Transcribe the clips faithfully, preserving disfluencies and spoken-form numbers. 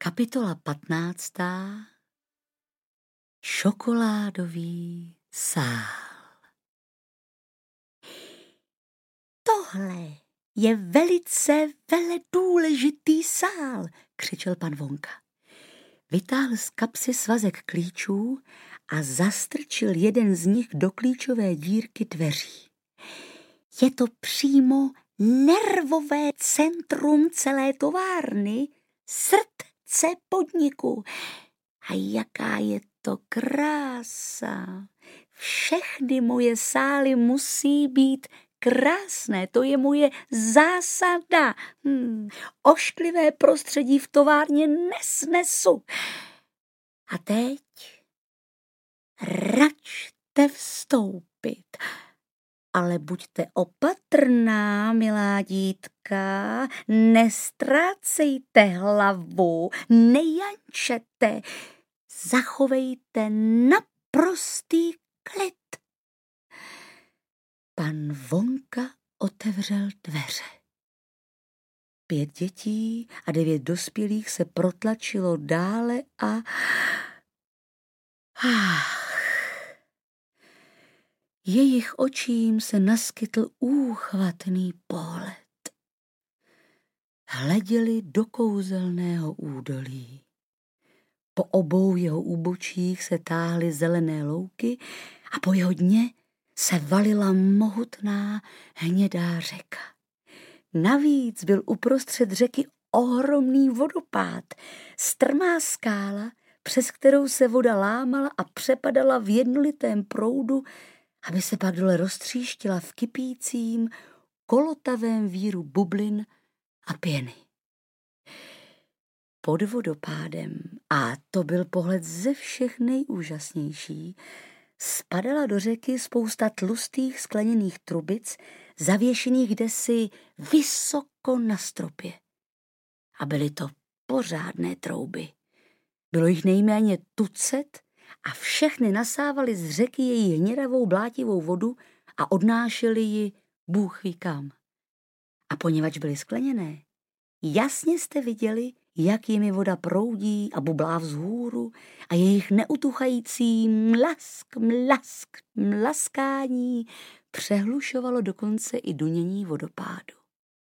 Kapitola patnáctá. Čokoládový sál. Tohle je velice veledůležitý sál, křičel pan Vonka. Vytáhl z kapsy svazek klíčů a zastrčil jeden z nich do klíčové dírky dveří. Je to přímo nervové centrum celé továrny, srdce podniku. A jaká je to krása. Všechny moje sály musí být krásné, to je moje zásada. Hmm. Ošklivé prostředí v továrně nesnesu. A teď račte vstoupit. Ale buďte opatrná, milá dítka, nestrácejte hlavu, nejančete, zachovejte naprostý klid. Pan Vonka otevřel dveře. Pět dětí a devět dospělých se protlačilo dále a... Ach. Jejich očím se naskytl úchvatný pohled. Hleděli do kouzelného údolí. Po obou jeho úbočích se táhly zelené louky a po jeho dně se valila mohutná hnědá řeka. Navíc byl uprostřed řeky ohromný vodopád, strmá skála, přes kterou se voda lámala a přepadala v jednolitém proudu, aby se pak dole roztříštila v kypícím, kolotavém víru bublin a pěny. Pod vodopádem, a to byl pohled ze všech nejúžasnější, spadala do řeky spousta tlustých skleněných trubic, zavěšených kdesi vysoko na stropě. A byly to pořádné trouby. Bylo jich nejméně tucet a všechny nasávali z řeky její hnědavou blátivou vodu a odnášeli ji bůh ví kam. A poněvadž byly skleněné, jasně jste viděli, jak jimi voda proudí a bublá vzhůru a jejich neutuchající mlask, mlask, mlaskání přehlušovalo dokonce i dunění vodopádu.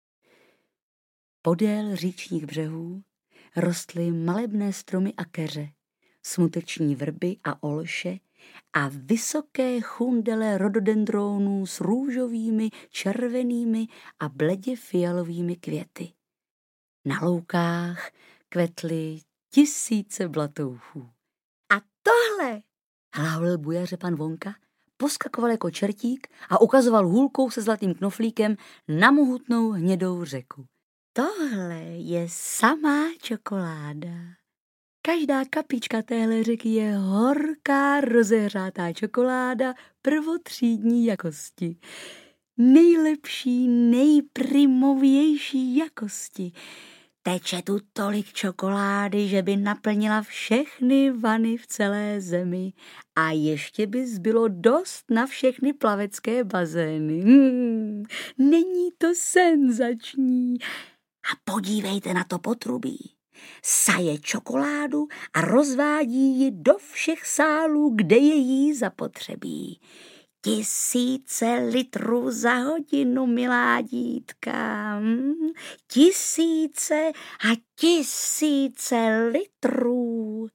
Podél říčních břehů rostly malebné stromy a keře, smuteční vrby a olše a vysoké chundele rododendronů s růžovými, červenými a bledě fialovými květy. Na loukách kvetly tisíce blatouchů. A tohle, hlálil bujaře pan Vonka, poskakoval jako čertík a ukazoval hůlkou se zlatým knoflíkem na mohutnou hnědou řeku. Tohle je samá čokoláda. Každá kapička téhle řeky je horká rozehřátá čokoláda prvotřídní jakosti. Nejlepší, nejprimovější jakosti. Teče tu tolik čokolády, že by naplnila všechny vany v celé zemi a ještě by zbylo dost na všechny plavecké bazény. Hmm, není to senzační? A podívejte na to potrubí. Saje čokoládu a rozvádí ji do všech sálů, kde je jí zapotřebí. Tisíce litrů za hodinu, milá dítka. Tisíce a tisíce litrů.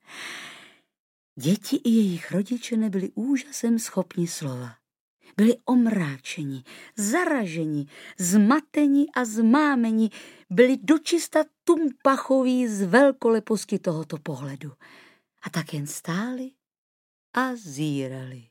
Děti i jejich rodiče nebyli úžasem schopni slova. Byli omráčeni, zaraženi, zmateni a zmámeni, byli dočista tumpachoví z velkoleposti tohoto pohledu. A tak jen stáli a zírali.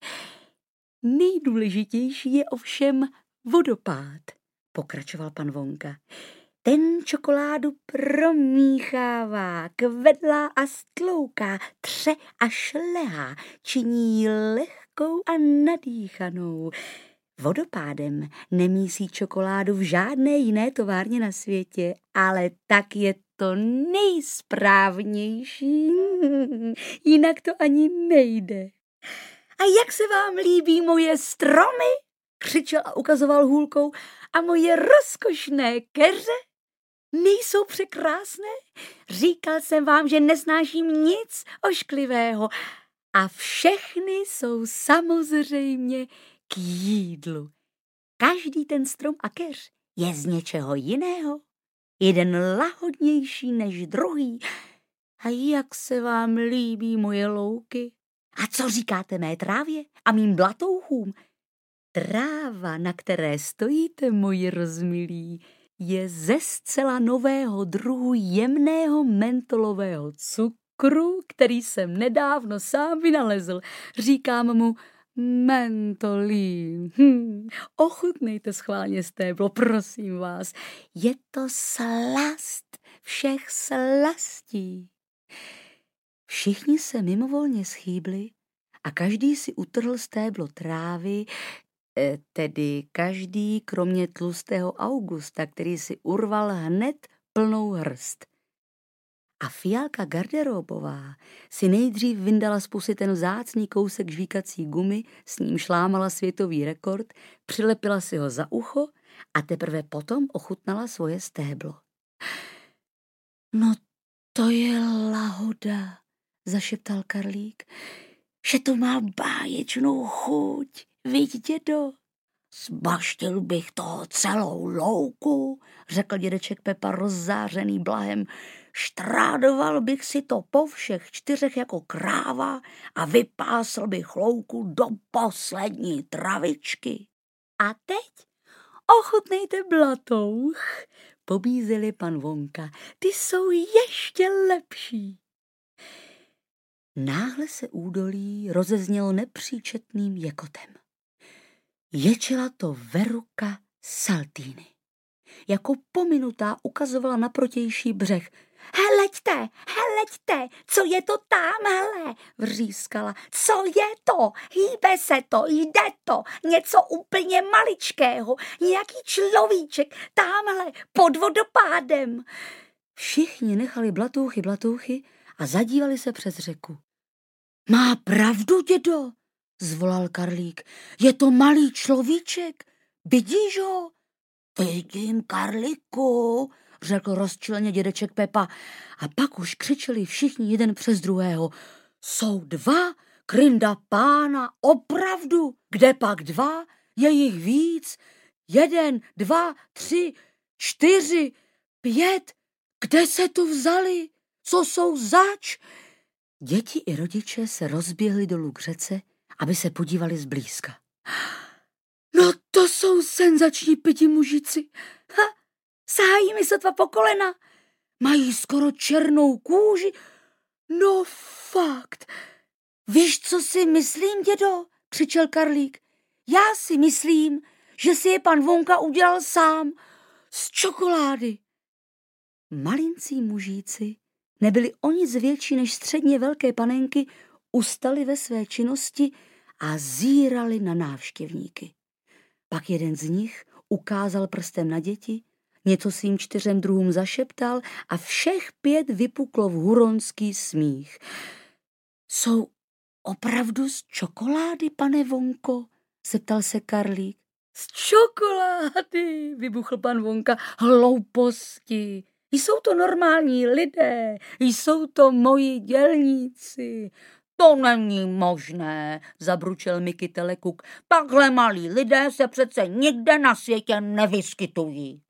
Nejdůležitější je ovšem vodopád, pokračoval pan Vonka. Ten čokoládu promíchává, kvedlá a stlouká, tře a šlehá, činí ji lehkou a nadýchanou. Vodopádem nemísí čokoládu v žádné jiné továrně na světě, ale tak je to nejsprávnější. Jinak to ani nejde. A jak se vám líbí moje stromy? Křičel a ukazoval hůlkou. A moje rozkošné keře? Nejsou překrásné? Říkal jsem vám, že nesnáším nic ošklivého. A všechny jsou samozřejmě k jídlu. Každý ten strom a keř je z něčeho jiného. Jeden lahodnější než druhý. A jak se vám líbí moje louky? A co říkáte mé trávě a mým blatouchům? Tráva, na které stojíte, moji rozmilí, je ze zcela nového druhu jemného mentolového cukru, který jsem nedávno sám vynalezl. Říkám mu mentolín. Hm. Ochutnejte schválně stéblo, prosím vás. Je to slast všech slastí. Všichni se mimovolně schýbli a každý si utrhl stéblo trávy, tedy každý kromě tlustého Augusta, který si urval hned plnou hrst. A Fialka garderobová si nejdřív vyndala z pusy ten vzácný kousek žvíkací gumy, s ním šlámala světový rekord, přilepila si ho za ucho a teprve potom ochutnala svoje stéblo. No to je lahoda, zašeptal Karlík, že to má báječnou chuť, viď, dědo? Zbaštil bych toho celou louku, řekl dědeček Pepa rozzářený blahem. Štrádoval bych si to po všech čtyřech jako kráva a vypásl bych louku do poslední travičky. A teď ochutnejte blatouch, pobízeli pan Vonka. Ty jsou ještě lepší. Náhle se údolí rozeznělo nepříčetným jekotem. Ječila to Veruka Saltýny. Jako pominutá ukazovala na protější břeh. Heleďte, heleďte, co je to támhle, vřískala. Co je to? Hýbe se to, jde to, něco úplně maličkého, nějaký človíček, támhle, pod vodopádem. Všichni nechali blatouchy, blatouchy a zadívali se přes řeku. Má pravdu, dědo, zvolal Karlík. Je to malý človíček, vidíš ho? Vidím, Karlíku, řekl rozčileně dědeček Pepa. A pak už křičeli všichni jeden přes druhého. Jsou dva, krynda pána, opravdu. Kde pak dva? Je jich víc. Jeden, dva, tři, čtyři, pět. Kde se tu vzali? Co jsou zač? Děti i rodiče se rozběhli dolů k řece, aby se podívali zblízka. No to jsou senzační pidi mužici. Ha, sahají mi sotva po kolena. Mají skoro černou kůži. No fakt. Víš, co si myslím, dědo? Křičel Karlík. Já si myslím, že si je pan Vonka udělal sám. Z čokolády. Malincí mužíci nebyli o nic větší než středně velké panenky, ustali ve své činnosti a zírali na návštěvníky. Pak jeden z nich ukázal prstem na děti, něco svým čtyřem druhům zašeptal a všech pět vypuklo v huronský smích. Jsou opravdu z čokolády, pane Vonko? Zeptal se Karlík. Z čokolády, vybuchl pan Vonka, hlouposti. Jsou to normální lidé, jsou to moji dělníci. To není možné, zabručel Miky Telekuk. Takhle malí lidé se přece nikde na světě nevyskytují.